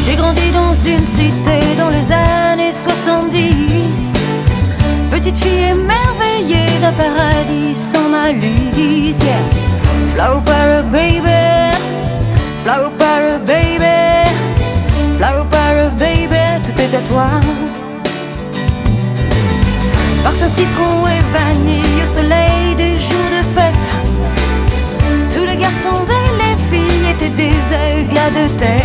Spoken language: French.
J'ai grandi dans une cité dans les années 70. Petite fille émerveillée d'un paradis sans malice, yeah. Flower power baby, flower power baby, flower power baby, tout est à toi. Parfum citron et vanille au soleil des jours de fête. Tous les garçons et les filles étaient des aigles de terre.